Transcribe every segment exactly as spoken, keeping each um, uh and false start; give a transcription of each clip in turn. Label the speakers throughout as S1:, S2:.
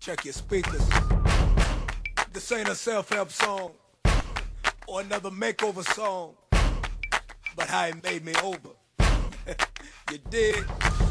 S1: Check your speakers. This ain't a self-help song or another makeover song, but how it made me over. You dig?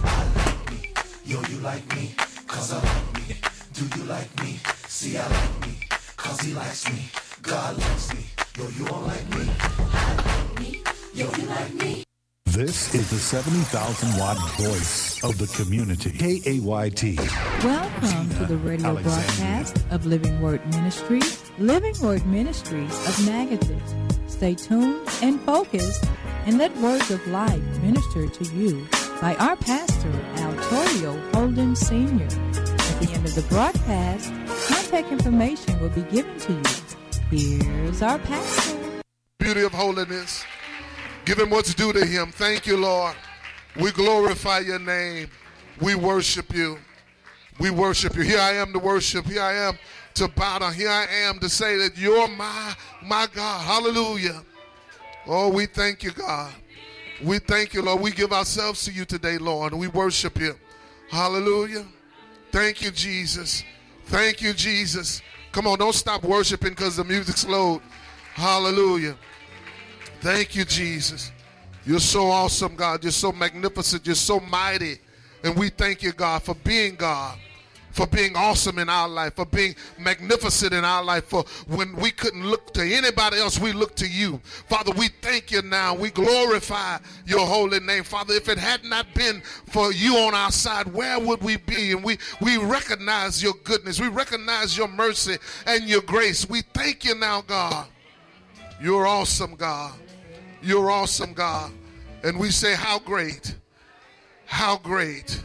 S2: Yo, you like me, cause I like me. Do you like me? See, I like me, cause he likes me. God likes me. Yo, you don't like me? I like me. Yo, you like me?
S3: This is the seventy thousand watt voice of the community. K A Y T.
S4: Welcome to the radio
S3: Alexandria.
S4: broadcast of Living Word Ministries, Living Word Ministries of Magadan. Stay tuned and focused and let words of life minister to you by our pastor, Altorio Holden Senior At the end of the broadcast, contact information will be given to you. Here's our pastor.
S5: Beauty of holiness. Give him what's due to him. Thank you, Lord. We glorify your name. We worship you. We worship you. Here I am to worship. Here I am to bow down. Here I am to say that you're my, my God. Hallelujah. Oh, we thank you, God. We thank you, Lord. We give ourselves to you today, Lord, and we worship you. Hallelujah. Thank you, Jesus. Thank you, Jesus. Come on, don't stop worshiping because the music's low. Hallelujah. Thank you, Jesus. You're so awesome, God. You're so magnificent. You're so mighty. And we thank you, God, for being God, for being awesome in our life, for being magnificent in our life. For when we couldn't look to anybody else, we look to you. Father, we thank you now. We glorify your holy name. Father, if it had not been for you on our side, where would we be? And we, we recognize your goodness. We recognize your mercy and your grace. We thank you now, God. You're awesome, God. You're awesome, God. And we say, how great, how great,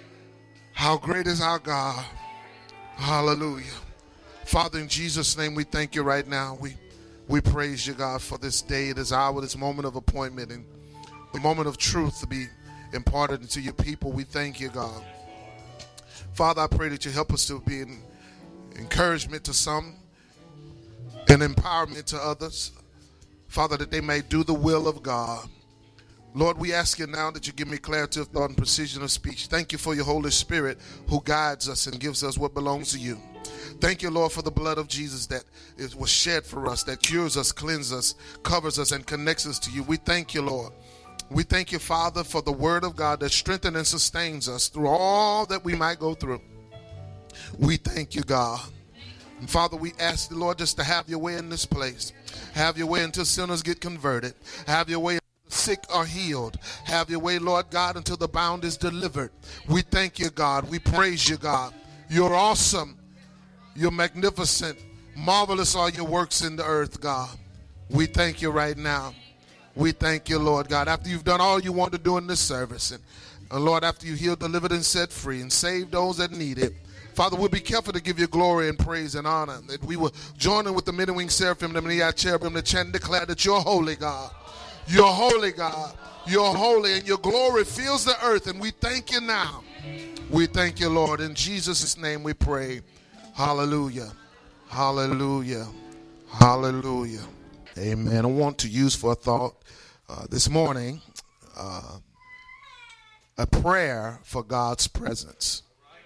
S5: how great is our God. Hallelujah. Father, in Jesus' name, we thank you right now. We, we praise you, God, for this day, this hour, this moment of appointment, and the moment of truth to be imparted into your people. We thank you, God. Father, I pray that you help us to be an encouragement to some and empowerment to others. Father, that they may do the will of God. Lord, we ask you now that you give me clarity of thought and precision of speech. Thank you for your Holy Spirit who guides us and gives us what belongs to you. Thank you, Lord, for the blood of Jesus that is, was shed for us, that cures us, cleanses us, covers us, and connects us to you. We thank you, Lord. We thank you, Father, for the word of God that strengthens and sustains us through all that we might go through. We thank you, God. And Father, we ask the Lord just to have your way in this place. Have your way until sinners get converted. Have your way until the sick are healed. Have your way, Lord God, until the bound is delivered. We thank you, God. We praise you, God. You're awesome. You're magnificent. Marvelous are your works in the earth, God. We thank you right now. We thank you, Lord God. After you've done all you want to do in this service, and, and Lord, after you healed, delivered, and set free, and saved those that need it, Father, we'll be careful to give you glory and praise and honor, that we will join in with the men and winged seraphim, the many cherubim, to chant and declare that you're holy, God. You're holy, God. You're holy, and your glory fills the earth, and we thank you now. We thank you, Lord. In Jesus' name we pray. Hallelujah. Hallelujah. Hallelujah. Amen. I want to use for a thought uh, this morning uh, a prayer for God's presence.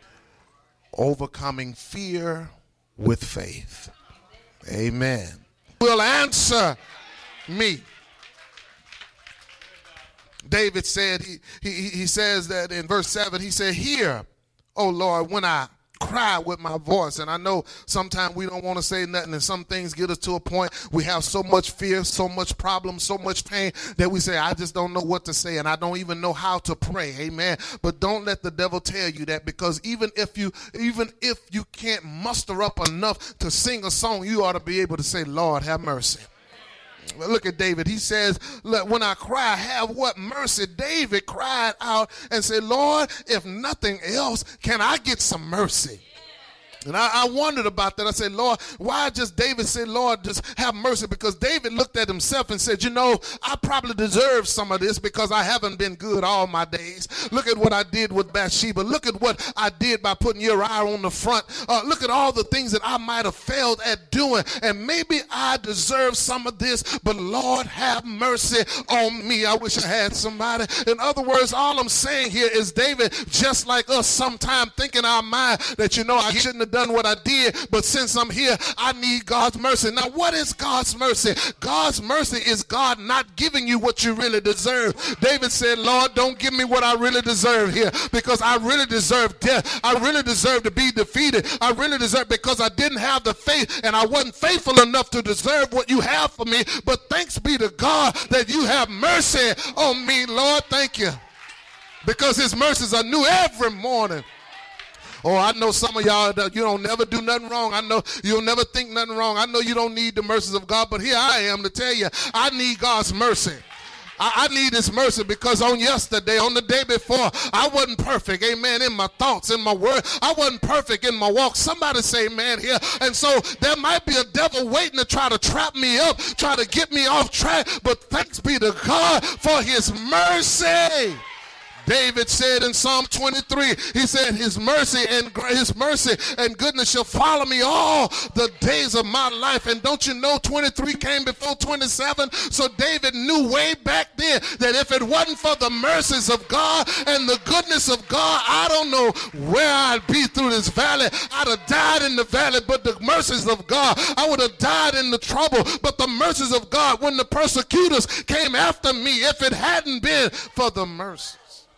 S5: Overcoming fear with faith. Amen. Will answer me. David said, he, he, he says that in verse seven, he said, hear, oh Lord, when I cry with my voice. And I know sometimes we don't want to say nothing, and some things get us to a point we have so much fear, so much problem, so much pain that we say, I just don't know what to say, and I don't even know how to pray. Amen. But don't let the devil tell you that, because even if you even if you can't muster up enough to sing a song, you ought to be able to say, Lord, have mercy. Look at David. He says, when I cry, have what mercy? David cried out and said, Lord, if nothing else, can I get some mercy? And I, I wondered about that. I said, Lord, why just David said, Lord, just have mercy? Because David looked at himself and said, you know, I probably deserve some of this because I haven't been good all my days. Look at what I did with Bathsheba. Look at what I did by putting Uriah on the front. Uh, look at all the things that I might have failed at doing. And maybe I deserve some of this, but Lord, have mercy on me. I wish I had somebody. In other words, all I'm saying here is David, just like us, sometime think in our mind that, you know, I shouldn't have have done what I did, but since I'm here, I need God's mercy. Now, what is God's mercy? God's mercy is God not giving you what you really deserve. David said, Lord, don't give me what I really deserve here, because I really deserve death. I really deserve to be defeated. I really deserve, because I didn't have the faith and I wasn't faithful enough to deserve what you have for me. But thanks be to God that you have mercy on me, Lord. Thank you. Because his mercies are new every morning. Oh, I know some of y'all, you don't never do nothing wrong. I know you'll never think nothing wrong. I know you don't need the mercies of God, but here I am to tell you, I need God's mercy. I, I need his mercy, because on yesterday, on the day before, I wasn't perfect, amen, in my thoughts, in my word. I wasn't perfect in my walk. Somebody say amen here. And so there might be a devil waiting to try to trap me up, try to get me off track, but thanks be to God for his mercy. David said in Psalm twenty-three, he said, his mercy and his mercy and goodness shall follow me all the days of my life. And don't you know twenty-three came before twenty-seven? So David knew way back then that if it wasn't for the mercies of God and the goodness of God, I don't know where I'd be through this valley. I'd have died in the valley, but the mercies of God, I would have died in the trouble. But the mercies of God, when the persecutors came after me, if it hadn't been for the mercy,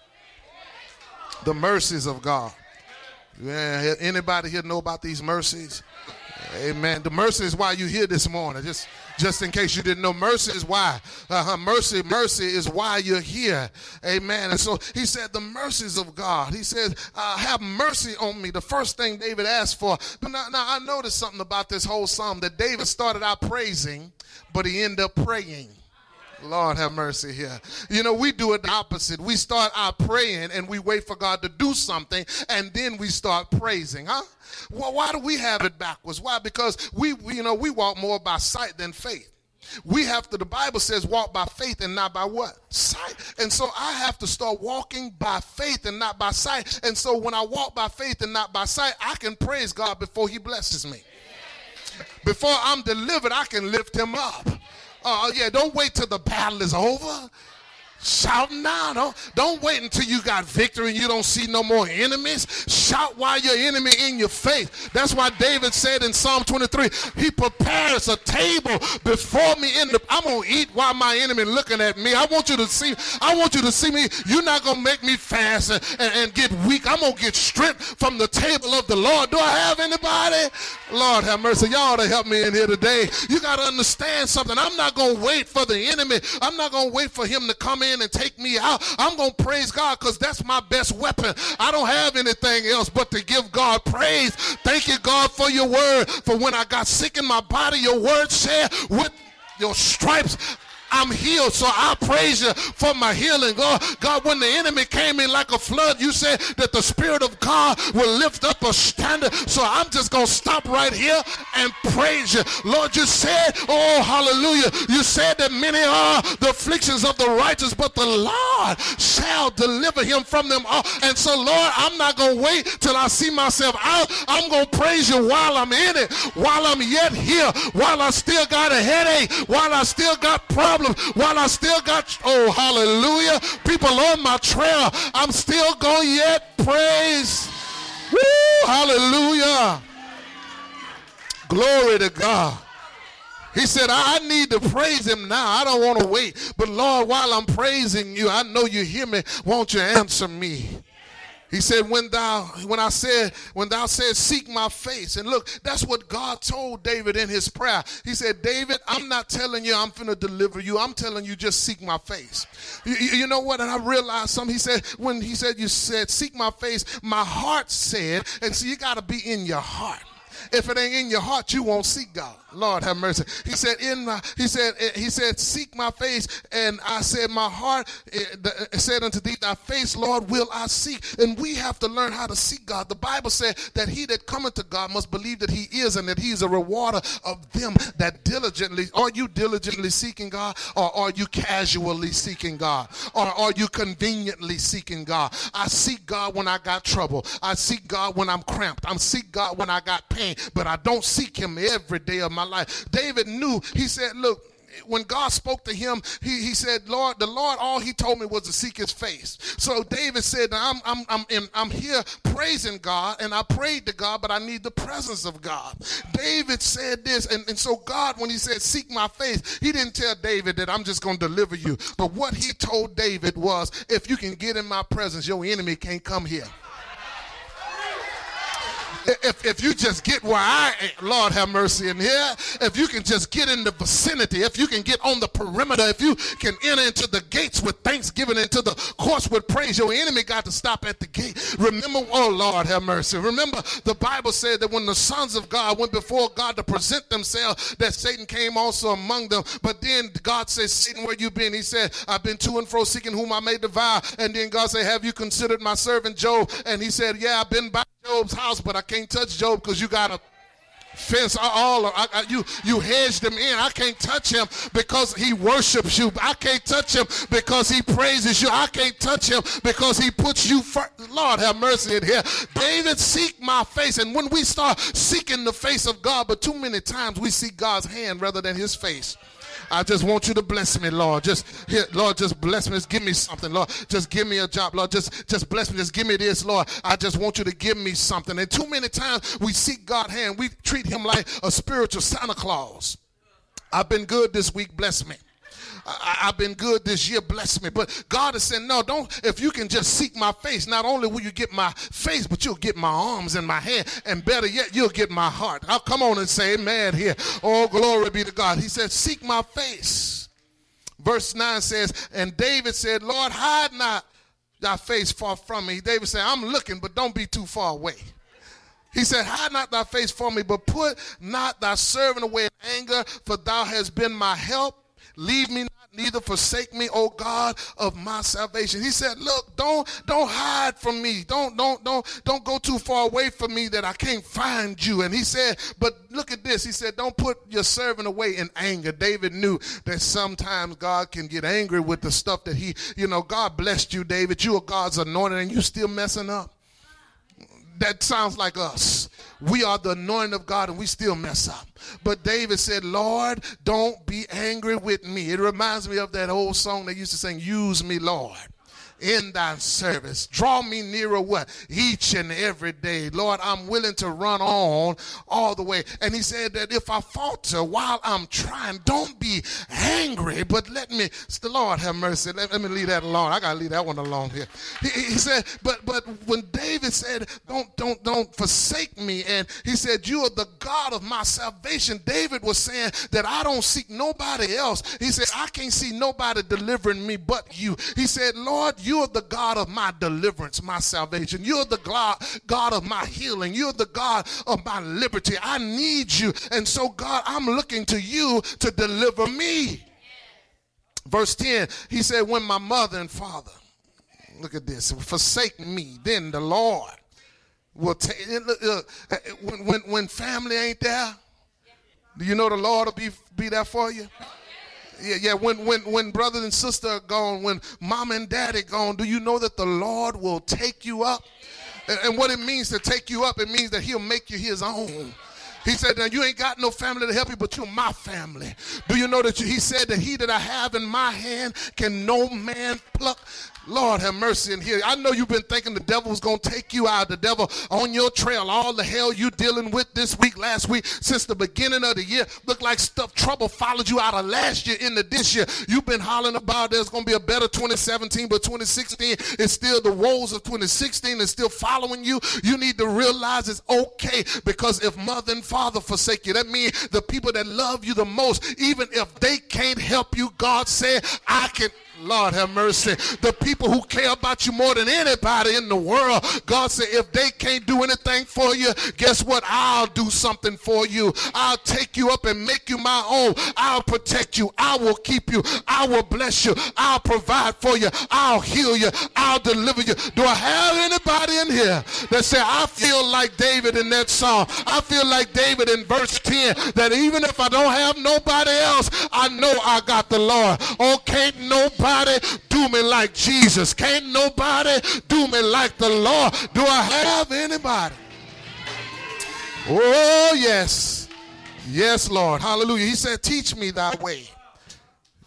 S5: the mercies of God. Yeah, anybody here know about these mercies? Amen. The mercy is why you're here this morning. Just, just in case you didn't know, mercy is why. Uh-huh. Mercy, mercy is why you're here. Amen. And so he said, the mercies of God. He said, uh, have mercy on me. The first thing David asked for. But now, now I noticed something about this whole psalm, that David started out praising, but he ended up praying. Lord have mercy here. You know, we do it the opposite. We start out praying and we wait for God to do something, and then we start praising, huh? Well, why do we have it backwards? Why? Because we, we you know, we walk more by sight than faith. We have to, the Bible says, walk by faith and not by what? Sight. And so I have to start walking by faith and not by sight. And so when I walk by faith and not by sight, I can praise God before he blesses me. Before I'm delivered, I can lift him up. Oh, uh, yeah, don't wait till the battle is over. Shout now. Don't, don't wait until you got victory and you don't see no more enemies. Shout while your enemy in your face. That's why David said in Psalm twenty-three, he prepares a table before me in the, I'm going to eat while my enemy looking at me. I want you to see, I want you to see me. You're not going to make me fast and, and, and get weak. I'm going to get strength from the table of the Lord. Do I have anybody? Lord have mercy. Y'all to help me in here today. You got to understand something. I'm not going to wait for the enemy. I'm not going to wait for him to come in and take me out. I'm going to praise God, because that's my best weapon. I don't have anything else but to give God praise. Thank you, God, for your word. For when I got sick in my body, your word said, with your stripes I'm healed. So I praise you for my healing. God, God, when the enemy came in like a flood, you said that the Spirit of God will lift up a standard. So I'm just going to stop right here and praise you. Lord, you said, oh, hallelujah. You said that many are the afflictions of the righteous, but the Lord shall deliver him from them all. And so, Lord, I'm not going to wait till I see myself out. I'm going to praise you while I'm in it, while I'm yet here, while I still got a headache, while I still got problems, while I still got, oh, hallelujah, people on my trail. I'm still going to yet praise. Woo, hallelujah. Glory to God. He said, I need to praise him now. I don't want to wait. But Lord, while I'm praising you, I know you hear me. Won't you answer me? He said, when thou, when I said, when thou said, seek my face. And look, that's what God told David in his prayer. He said, David, I'm not telling you I'm finna deliver you. I'm telling you just seek my face. You, you know what? And I realized something. He said, when he said, you said, seek my face, my heart said, and so you got to be in your heart. If it ain't in your heart, you won't seek God. Lord have mercy. He said, in my, he said, he said, seek my face. And I said, my heart it said unto thee, thy face, Lord, will I seek. And we have to learn how to seek God. The Bible said that he that cometh to God must believe that he is, and that he is a rewarder of them that diligently. Are you diligently seeking God, or are you casually seeking God, or are you conveniently seeking God? I seek God when I got trouble. I seek God when I'm cramped. I seek God when I got pain, but I don't seek him every day of my life. David knew. He said, look, when God spoke to him, he, he said, Lord, the Lord, all he told me was to seek his face. So David said, I'm, I'm, I'm, in, I'm here praising God, and I prayed to God, but I need the presence of God. David said this, and, and so God, when he said, seek my face, he didn't tell David that I'm just going to deliver you. But what he told David was, if you can get in my presence, your enemy can't come here. If, if you just get where I am, Lord have mercy in here, if you can just get in the vicinity, if you can get on the perimeter, if you can enter into the gates with thanksgiving, into the courts with praise, your enemy got to stop at the gate. Remember, oh Lord have mercy. Remember, the Bible said that when the sons of God went before God to present themselves, that Satan came also among them. But then God said, Satan, where you been? He said, I've been to and fro seeking whom I may devour. And then God said, have you considered my servant Job? And he said, yeah, I've been by Job's house, but I can't touch Job because you got a fence all I, I, you you hedged him in. I can't touch him because he worships you. I can't touch him because he praises you. I can't touch him because he puts you first. Lord have mercy in here. David, seek my face. And when we start seeking the face of God, but too many times we seek God's hand rather than his face. I just want you to bless me, Lord. Just here, Lord, just bless me. Just give me something, Lord. Just give me a job, Lord. Just, just bless me. Just give me this, Lord. I just want you to give me something. And too many times we seek God's hand. We treat him like a spiritual Santa Claus. I've been good this week. Bless me. I, I've been good this year, bless me. But God is saying, no, don't. If you can just seek my face, not only will you get my face, but you'll get my arms and my hand, and better yet, you'll get my heart. I'll come on and say amen here. Oh, glory be to God. He said, seek my face. Verse nine says, and David said, Lord, hide not thy face far from me. David said, I'm looking, but don't be too far away. He said, hide not thy face from me, but put not thy servant away in anger, for thou hast been my help. Leave me not, neither forsake me, O God of my salvation. He said, look, don't don't hide from me. Don't don't don't don't go too far away from me that I can't find you. And he said, but look at this. He said, don't put your servant away in anger. David knew that sometimes God can get angry with the stuff that he, you know, God blessed you, David. You are God's anointed and you still messing up. That sounds like us. We are the anointing of God and we still mess up. But David said, Lord, don't be angry with me. It reminds me of that old song they used to sing, use me, Lord, in thy service. Draw me nearer what? Each and every day. Lord, I'm willing to run on all the way. And he said that if I falter while I'm trying, don't be angry, but let me, the Lord have mercy. Let, let me leave that alone. I got to leave that one alone here. He, he said, but but when David said, don't, don't, don't forsake me, and he said, you are the God of my salvation, David was saying that I don't seek nobody else. He said, I can't see nobody delivering me but you. He said, Lord, you You're the God of my deliverance, my salvation. You're the God of my healing. You're the God of my liberty. I need you. And so, God, I'm looking to you to deliver me. Verse ten, he said, when my mother and father, look at this, forsake me, then the Lord will take, uh, when, when, when family ain't there, do you know the Lord will be, be there for you? Yeah, yeah. When, when, when brother and sister are gone, when mom and daddy gone, do you know that the Lord will take you up? And, and what it means to take you up, it means that he'll make you his own. He said, now you ain't got no family to help you, but you're my family. Do you know that you, he said that he that I have in my hand can no man pluck? Lord have mercy in here. I know you've been thinking the devil was going to take you out. The devil on your trail. All the hell you dealing with this week, last week, since the beginning of the year. Look like stuff, trouble followed you out of last year into this year. You've been hollering about there's going to be a better twenty seventeen, but twenty sixteen is still the woes of twenty sixteen is still following you. You need to realize it's okay, because if mother and father forsake you, that means the people that love you the most, even if they can't help you, God said, I can. Lord have mercy. The people who care about you more than anybody in the world, God said, if they can't do anything for you, guess what? I'll do something for you. I'll take you up and make you my own. I'll protect you. I will keep you. I will bless you. I'll provide for you. I'll heal you. I'll deliver you. Do I have anybody in here that say, I feel like David in that song? I feel like David in verse ten, that even if I don't have nobody else, I know I got the Lord. Oh, can't nobody do me like Jesus. Can't nobody do me like the Lord. Do I have anybody? Oh, yes. Yes, Lord. Hallelujah. He said, teach me thy way.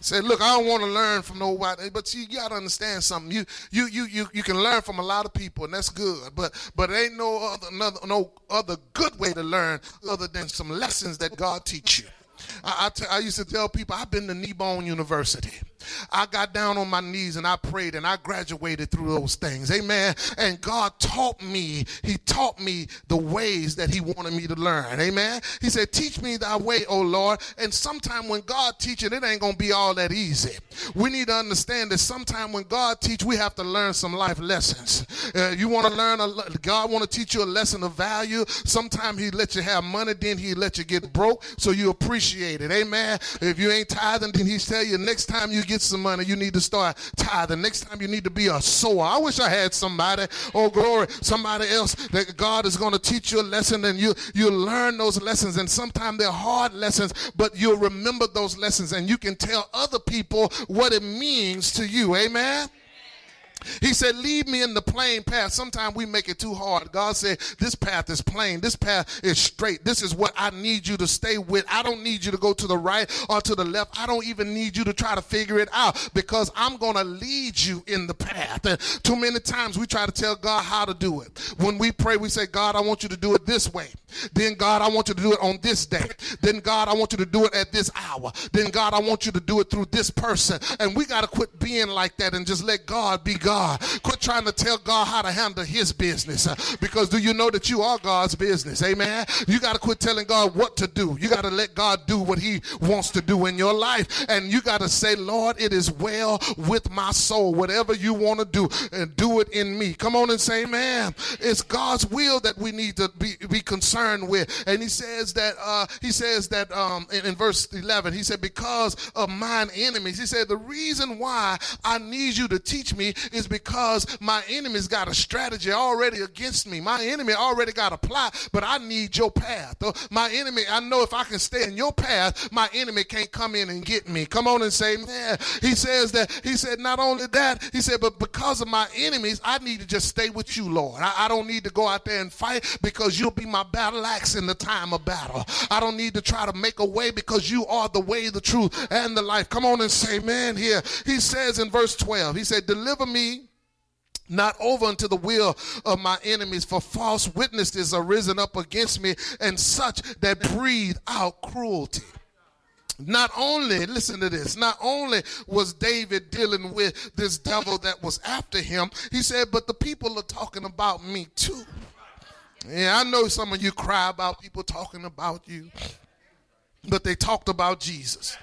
S5: Said, look, I don't want to learn from nobody, but you, you got to understand something. You, you, you, you, you can learn from a lot of people, and that's good. But, but it ain't no other, another, no other good way to learn other than some lessons that God teach you. I, I, t- I used to tell people, I've been to Kneebone University. I got down on my knees and I prayed and I graduated through those things. Amen. And God taught me, he taught me the ways that he wanted me to learn. Amen. He said, teach me thy way, O Lord. And sometime when God teaches, it ain't going to be all that easy. We need to understand that sometime when God teaches, we have to learn some life lessons. Uh, you want to learn, a, God want to teach you a lesson of value. Sometimes he let you have money, then he let you get broke so you appreciate it. Amen. If you ain't tithing, then he tell you next time you get some money, you need to start tithing. Next time you need to be a sower. I wish I had somebody, oh glory, somebody else that God is going to teach you a lesson, and you you learn those lessons, and sometimes they're hard lessons, but you'll remember those lessons and you can tell other people what it means to you. Amen. He said, lead me in the plain path. Sometimes we make it too hard. God said, this path is plain. This path is straight. This is what I need you to stay with. I don't need you to go to the right or to the left. I don't even need you to try to figure it out, because I'm going to lead you in the path. And too many times we try to tell God how to do it. When we pray, we say, God, I want you to do it this way. Then, God, I want you to do it on this day. Then, God, I want you to do it at this hour. Then, God, I want you to do it through this person. And we got to quit being like that and just let God be God. Quit trying to tell God how to handle his business, uh, because do you know that you are God's business? Amen. You got to quit telling God what to do. You got to let God do what he wants to do in your life. And you got to say, Lord, it is well with my soul. Whatever you want to do, and do it in me. Come on and say, amen. It's God's will that we need to be, be concerned with. And he says that, uh, he says that um, in, in verse eleven, he said, because of mine enemies. He said, the reason why I need you to teach me is because my enemy's got a strategy already against me. My enemy already got a plot, but I need your path. My enemy, I know if I can stay in your path, my enemy can't come in and get me. Come on and say, man. He says that, he said, not only that, he said, but because of my enemies, I need to just stay with you, Lord. I, I don't need to go out there and fight, because you'll be my battle axe in the time of battle. I don't need to try to make a way, because you are the way, the truth, and the life. Come on and say, man, here. He says in verse twelve, he said, deliver me not over unto the will of my enemies, for false witnesses are risen up against me, and such that breathe out cruelty. Not only, listen to this, not only was David dealing with this devil that was after him, he said, but the people are talking about me too. Yeah, I know some of you cry about people talking about you, but they talked about Jesus.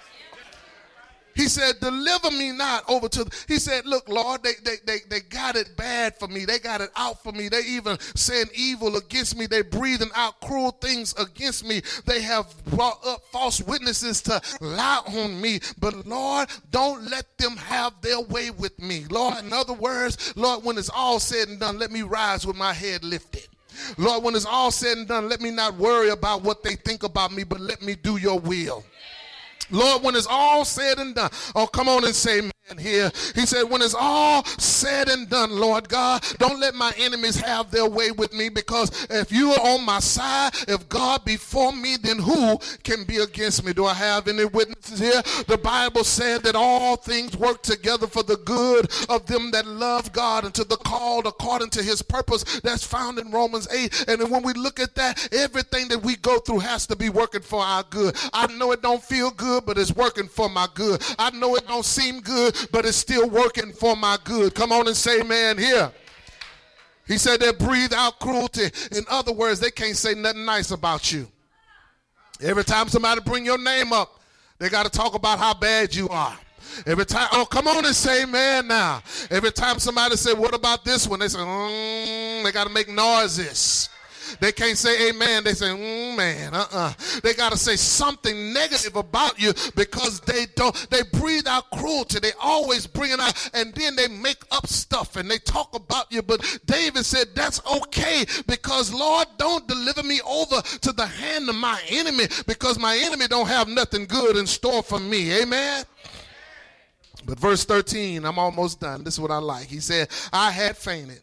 S5: He said, deliver me not over to, the, he said, look, Lord, they, they, they, they got it bad for me. They got it out for me. They even saying evil against me. They breathing out cruel things against me. They have brought up false witnesses to lie on me. But Lord, don't let them have their way with me. Lord, in other words, Lord, when it's all said and done, let me rise with my head lifted. Lord, when it's all said and done, let me not worry about what they think about me, but let me do your will. Lord, when it's all said and done, oh, come on and say, man, here. He said, when it's all said and done, Lord God, don't let my enemies have their way with me, because if you are on my side, if God be for me, then who can be against me? Do I have any witnesses here? The Bible said that all things work together for the good of them that love God and to the called according to his purpose. That's found in Romans eight. And when we look at that, everything that we go through has to be working for our good. I know it don't feel good, but it's working for my good. I know it don't seem good, but it's still working for my good. Come on and say, man, here. He said they breathe out cruelty. In other words, they can't say nothing nice about you. Every time somebody bring your name up, they got to talk about how bad you are. Every time, oh, come on and say amen now. Every time somebody say, what about this one? They say, mm, they got to make noises. They can't say amen. They say, mm, man, uh-uh. They got to say something negative about you, because they don't, they breathe out cruelty. They always bring it out, and then they make up stuff and they talk about you. But David said, that's okay, because Lord, don't deliver me over to the hand of my enemy, because my enemy don't have nothing good in store for me. Amen. But verse thirteen, I'm almost done. This is what I like. He said, I had fainted.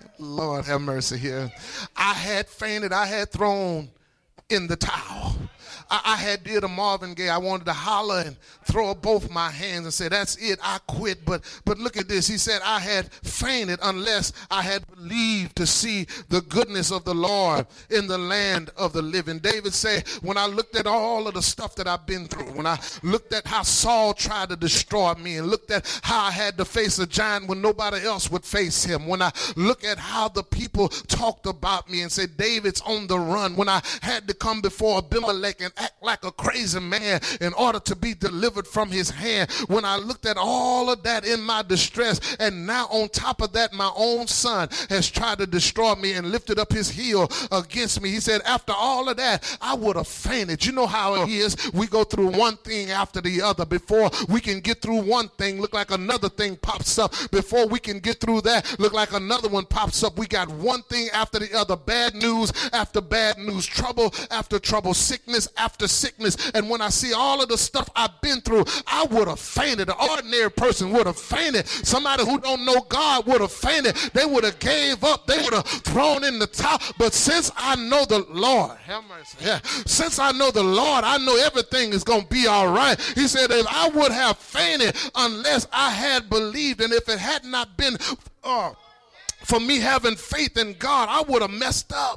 S5: Lord have mercy here. I had fainted. I had thrown in the towel. I, I had did a Marvin Gaye. I wanted to holler and throw up both my hands and say, that's it, I quit. But but look at this. He said, I had fainted unless I had believed to see the goodness of the Lord in the land of the living. David said, when I looked at all of the stuff that I've been through, when I looked at how Saul tried to destroy me and looked at how I had to face a giant when nobody else would face him, when I look at how the people talked about me and said, David's on the run, when I had to come before Abimelech and act like a crazy man in order to be delivered from his hand, when I looked at all of that in my distress, and now on top of that, my own son has tried to destroy me and lifted up his heel against me. He said, after all of that, I would have fainted. You know how it is. We go through one thing after the other. Before we can get through one thing, look like another thing pops up. Before we can get through that, look like another one pops up. We got one thing after the other. Bad news after bad news. Trouble after trouble. Sickness after sickness. And when I see all of the stuff I've been through, I would have fainted. An ordinary person would have fainted. Somebody who don't know God would have fainted. They would have gave up. They would have thrown in the towel. But since I know the Lord, have mercy. Yeah. Since I know the Lord, I know everything is going to be all right. He said, if I would have fainted unless I had believed, and if it had not been uh, for me having faith in God, I would have messed up.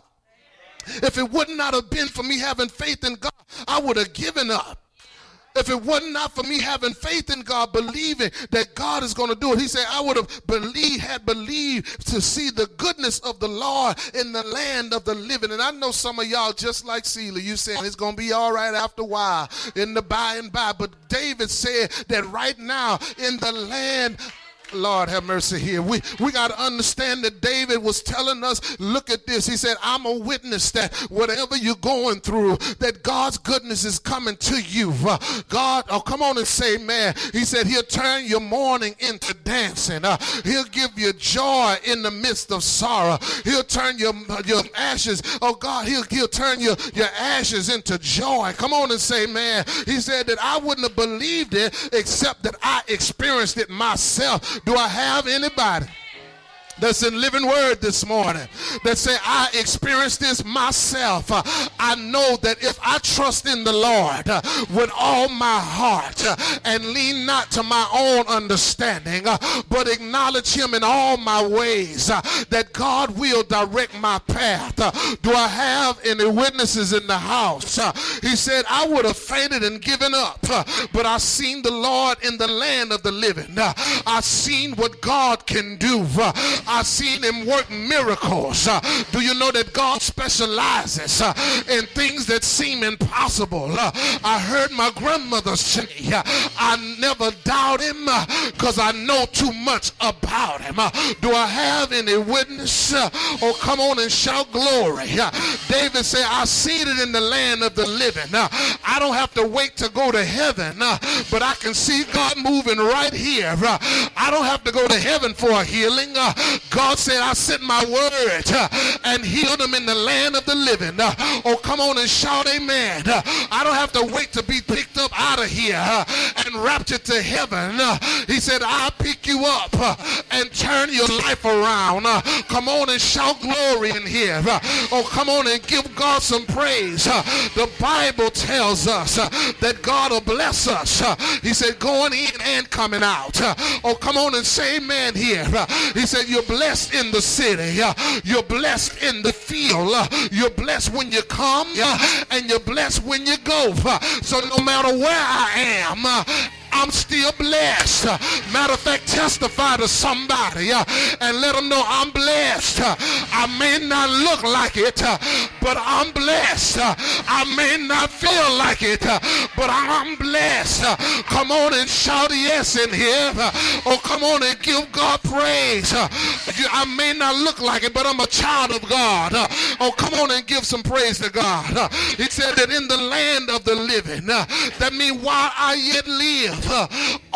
S5: If it would not have been for me having faith in God, I would have given up. If it was not for me having faith in God, believing that God is going to do it, he said, I would have believed, had believed to see the goodness of the Lord in the land of the living. And I know some of y'all, just like Celia, you saying it's going to be all right after a while, in the by and by. But David said that right now in the land, Lord have mercy here. We, we got to understand that David was telling us, look at this. He said, I'm a witness that whatever you're going through, that God's goodness is coming to you. Uh, God, oh, come on and say, man. He said, he'll turn your mourning into dancing. Uh, he'll give you joy in the midst of sorrow. He'll turn your, your ashes, oh God, he'll, he'll turn your, your ashes into joy. Come on and say, man. He said that I wouldn't have believed it except that I experienced it myself. Do I have anybody that's in Living Word this morning that say, I experienced this myself? Uh, I know that if I trust in the Lord uh, with all my heart uh, and lean not to my own understanding, uh, but acknowledge him in all my ways, uh, that God will direct my path. Uh, do I have any witnesses in the house? Uh, he said, I would have fainted and given up, uh, but I seen the Lord in the land of the living. Uh, I seen what God can do. Uh, I've seen him work miracles. Uh, do you know that God specializes uh, in things that seem impossible? Uh, I heard my grandmother say, uh, I never doubt him because uh, I know too much about him. Uh, do I have any witness? Uh, oh, come on and shout glory. Uh, David said, I seen it in the land of the living. Uh, I don't have to wait to go to heaven, uh, but I can see God moving right here. Uh, I don't have to go to heaven for a healing. Uh, God said, I sent my word uh, and healed them in the land of the living. Uh, oh, come on and shout amen. Uh, I don't have to wait to be picked up out of here uh, and raptured to heaven. Uh, he said, I'll pick you up uh, and turn your life around. Uh, come on and shout glory in here. Uh, oh, come on and give God some praise. Uh, the Bible tells us uh, that God will bless us. Uh, he said, going in and coming out. Uh, oh, come on and say amen here. Uh, he said, you're blessed in the city. Uh, you're blessed in the field. Uh, you're blessed when you come uh, and you're blessed when you go. Uh, so no matter where I am, uh, I'm still blessed. Uh, matter of fact, testify to somebody uh, and let them know I'm blessed. Uh, I may not look like it, uh, but I'm blessed. Uh, I may not feel like it, uh, but I'm blessed. Uh, come on and shout yes in here. Uh, or come on and give God praise. Uh, I may not look like it, but I'm a child of God. Uh, oh, come on and give some praise to God. Uh, he said that in the land of the living, uh, that means while I yet live, Uh,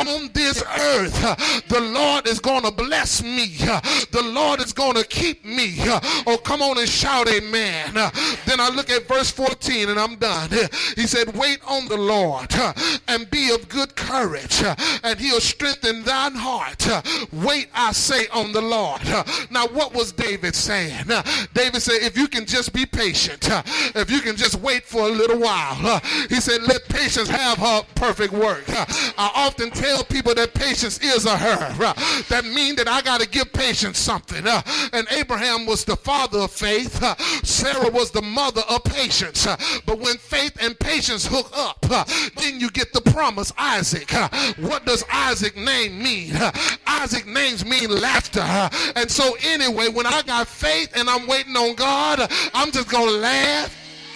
S5: on this earth, the Lord is going to bless me. The Lord is going to keep me. Oh, come on and shout amen. Then I look at verse fourteen and I'm done. He said, wait on the Lord and be of good courage, and he'll strengthen thine heart. Wait, I say, on the Lord. Now, what was David saying? David said, if you can just be patient, if you can just wait for a little while. He said, let patience have her perfect work. I often tell people that patience is a her. That means that I got to give patience something. And Abraham was the father of faith. Sarah was the mother of patience. But when faith and patience hook up, then you get the promise, Isaac. What does Isaac name mean? Isaac names mean laughter. And so anyway, when I got faith and I'm waiting on God, I'm just going to laugh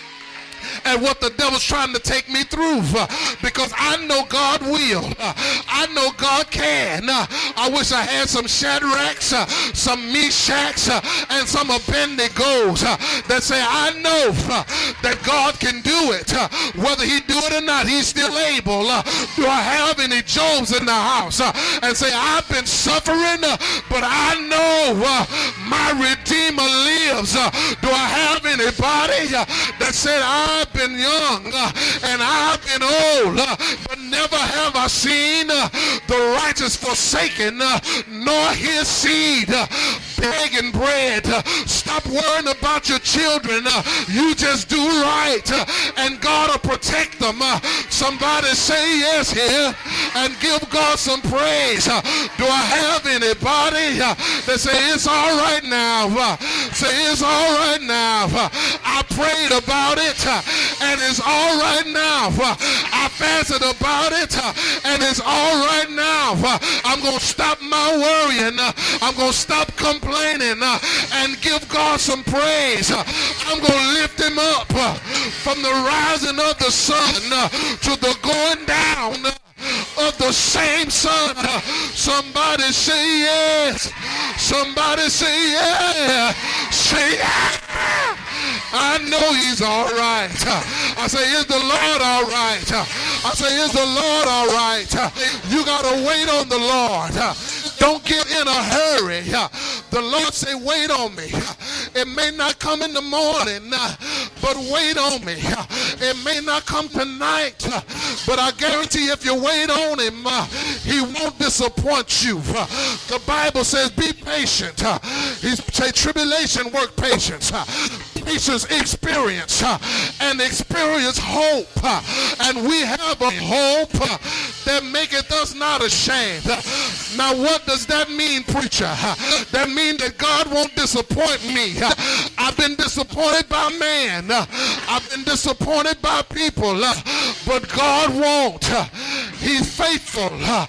S5: at what the devil's trying to take me through, uh, because I know God will. Uh, I know God can. Uh, I wish I had some Shadrachs, uh, some Meshachs, uh, and some Abednegos uh, that say, I know uh, that God can do it. Uh, whether he do it or not, he's still able. Uh, do I have any Jobs in the house uh, and say, I've been suffering, uh, but I know uh, my Redeemer lives. Uh, do I have anybody uh, that said, I've been young uh, and I've been old, uh, but never have I seen uh, the righteous forsaken, uh, nor his seed uh, begging bread. Uh, stop worrying about your children. Uh, you just do right, uh, and God will protect them. Uh, somebody say yes here and give God some praise. Uh, do I have anybody uh, that say it's all right now? Uh, say it's all right now. Uh, I prayed about it. Uh, and it's all right now. I fasted about it, and it's all right now. I'm going to stop my worrying. I'm going to stop complaining and give God some praise. I'm going to lift him up from the rising of the sun to the going down of the same sun. Somebody say yes. Somebody say yeah. Say yeah. I know he's all right. I say, is the Lord all right? I say, is the Lord all right? You got to wait on the Lord. Don't get in a hurry. The Lord say, wait on me. It may not come in the morning, but wait on me. It may not come tonight, but I guarantee if you wait on him, he won't disappoint you. The Bible says, be patient. He say, tribulation work patience. Patience experience, and experience hope. And we have a hope that maketh us not ashamed. Now what does that mean, preacher? That means that God won't disappoint me. I've been disappointed by man. I've been disappointed by people. But God won't. He's faithful.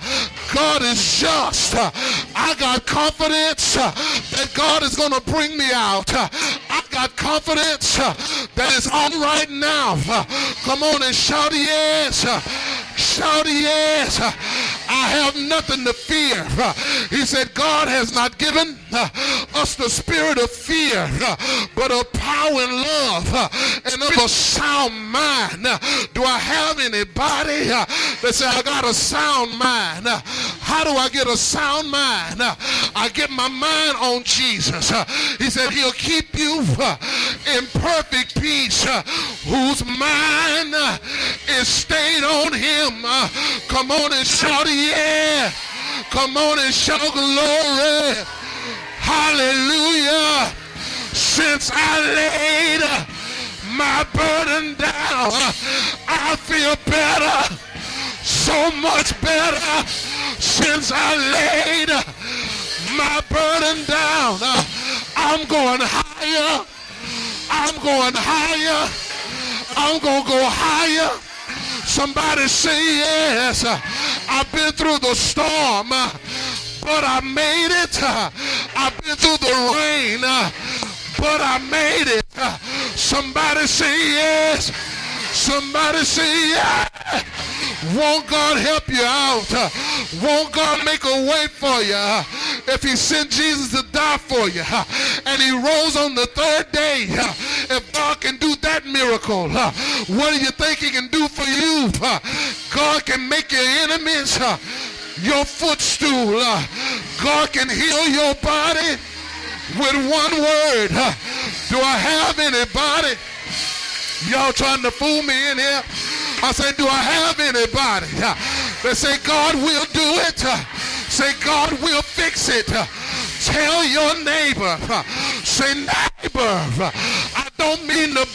S5: God is just. I got confidence that God is going to bring me out. I got confidence that it's all right now. Come on and shout yes. Shout yes. I have nothing to fear. He said, God has not given us the spirit of fear, but of power and love and of a sound mind. Do I have anybody that say, I got a sound mind? How do I get a sound mind? I get my mind on Jesus. He said he'll keep you in perfect peace, whose mind is stayed on him. Come on and shout yeah. Come on and shout glory. Hallelujah. Since I laid my burden down, I feel better, so much better. Since I laid my burden down, I'm going higher. I'm going higher. I'm going to go higher. Somebody say yes. I've been through the storm, but I made it. I've been through the rain, but I made it. Somebody say yes. Somebody say yes. Won't God help you out? Won't God make a way for you? If he sent Jesus to die for you and he rose on the third day, if God can do that miracle, what do you think he can do for you? God can make your enemies your footstool. Uh, God can heal your body with one word. Uh, do I have anybody? Y'all trying to fool me in here? I say, do I have anybody uh, that say God will do it? Uh, say God will fix it. Uh, tell your neighbor, uh, say neighbor, uh, I don't mean to